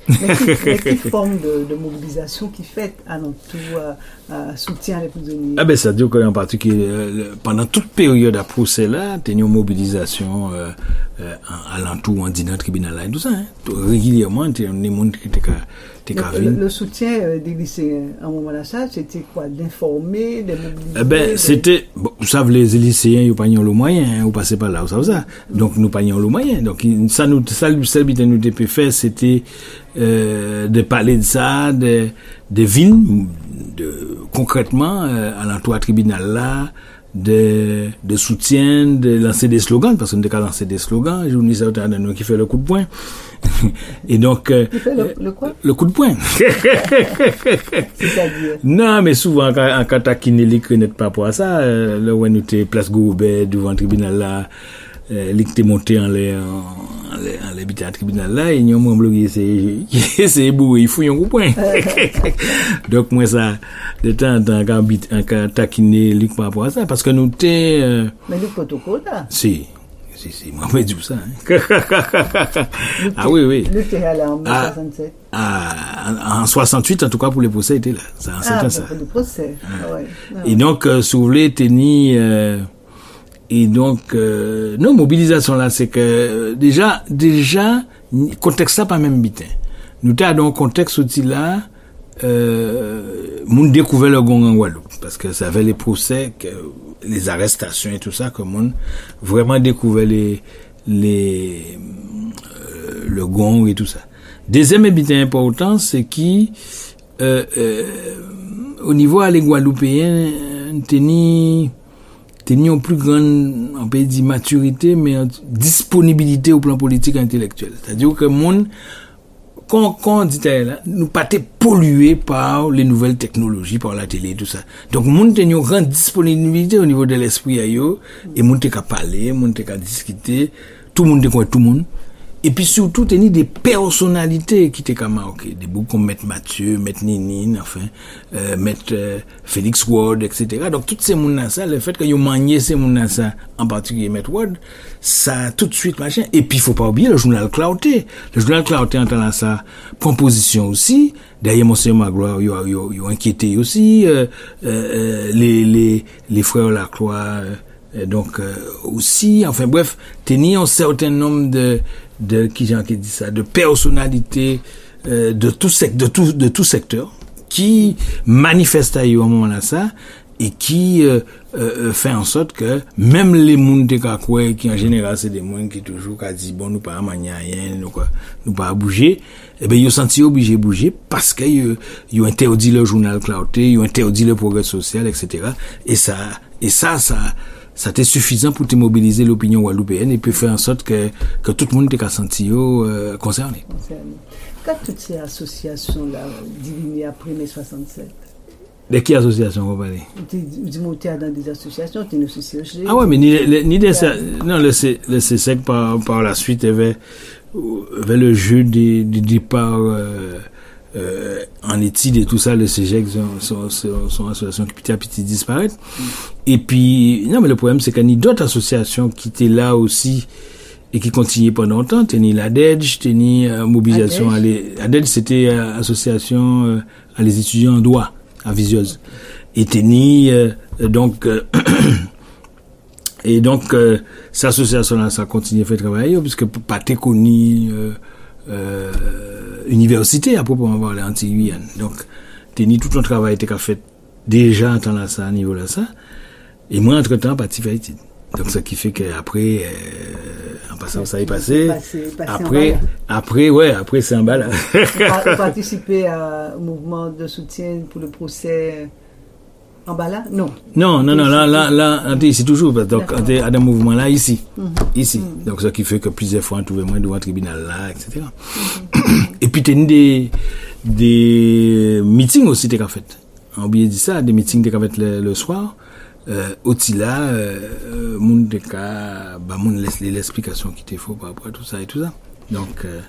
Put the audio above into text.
Mais quelle forme de mobilisation qui fait alentour soutien les prisonniers? Ah ben ça dit qu'en particulier pendant toute période à procès là, t'as une mobilisation alentour en dîner tribunal là et tout ça. Hein. Régulièrement, t'as des monde qui le soutien des lycéens à un moment là, ça c'était quoi? D'informer, de mobiliser? Ben c'était, bon, vous savez les lycéens ils pas le moyen, hein, vous passez par là, vous savez ça. Donc nous pas le moyen. Donc ça nous peut faire c'était de parler de ça, de villes, concrètement à l'entour tribunal là, de soutien, de lancer des slogans parce qu'on ne peut lancer des slogans. Je vous dis ça nous qui fait le coup de poing. Et donc qui fait le quoi? Le coup de poing. C'est-à-dire? Non, mais souvent quand taquiner les connaît pas pour ça, là où nous était place Goubet devant le tribunal là, l'équipe monté en l'habitat à tribunal là, et nous on bloqué c'est beau, il faut un coup de poing. Donc moi ça de temps en temps quand taquiner Luc par rapport à ça parce que nous t'es mais le protocole là. Si, moi je dis ça. Hein. Ah oui. Le terrain là en 1967. En 68 en tout cas pour les procès était là. Ça en ça. Pour les procès. Ouais. Et donc si vous voulez tenir et donc non mobilisation là c'est que déjà contexte ça pas même bitin. Nous t'as dans contexte aussi là moun découvert le gong en Guadeloupe parce que ça avait les procès que les arrestations et tout ça que moun vraiment découvert le gong et tout ça. Deuxième habitat important c'est qui au niveau à les Guadeloupéens tenir une plus grande, on peut dire maturité, mais disponibilité au plan politique et intellectuel. C'est-à-dire que monde, quand on dit là, nous pas été pollués par les nouvelles technologies, par la télé, tout ça. Donc, monde a une grande disponibilité au niveau de l'esprit ailleurs, et monde a parler, monde a discuter, tout le monde connaît tout le monde. Et puis surtout, il y a des personnalités qui étaient marquées, des bouts comme Maître Mathieu, Maître Ninine, enfin, Maître Félix Ward, etc. Donc, toutes ces mounas ça, le fait qu'ils ont manié ces mounas ça, en particulier Maître Ward, ça tout de suite, machin. Et puis, il faut pas oublier le journal Clouté. Le journal Clouté, en tant ça, prend position aussi. D'ailleurs, Monsieur Magloire, ils ont inquiété aussi, les frères Lacroix, donc, aussi, enfin, bref, tenir un certain nombre de personnalités de tout secteur qui manifestent à un moment là ça et qui fait en sorte que même les monde de qui en général c'est des monde qui toujours dit bon nous pas manier rien nous pas bouger et ben ils senti obligé de bouger parce que ils interdit le journal Clouté, ils interdit le progrès social etc. et ça c'était suffisant pour te mobiliser l'opinion guadeloupéenne et puis faire en sorte que tout le monde était senti concerné. Quand toutes ces associations-là divinées après mai 67? De quelle association vous parlez? Tu montais dans des associations, tu es une association. Ah ouais, mais ni des non, le CSEC par la suite avait le jeu du départ en études et tout ça, le CGEC sont associations qui petit à petit disparaissent. Et puis, non, mais le problème, c'est qu'il y a d'autres associations qui étaient là aussi et qui continuaient pendant longtemps. Tenir l'ADEJ, tenir mobilisation ADEJ, c'était association à les étudiants en droit, à Visieuse. Et tenir, cette association-là, ça continue à faire travailler, puisque pas été connu, université à proprement parler anti-Guyane. Donc tenir tout un travail était fait déjà en temps ça à niveau là ça et moi entre temps parti faire étude. Donc ce qui fait que après en passant ça est passé après c'est en bas là. Participer au mouvement de soutien pour le procès en bas là? Non, là c'est toujours donc à un mouvement là ici. Donc ce qui fait que plusieurs fois on trouvait moins devant le tribunal là etc. Et puis t'as des meetings aussi t'es fait. On oublie dit ça, des meetings t'es fait le soir. Aussi là monde t'es moun laisse l'explication qui t'est faux par rapport à tout ça et tout ça. Donc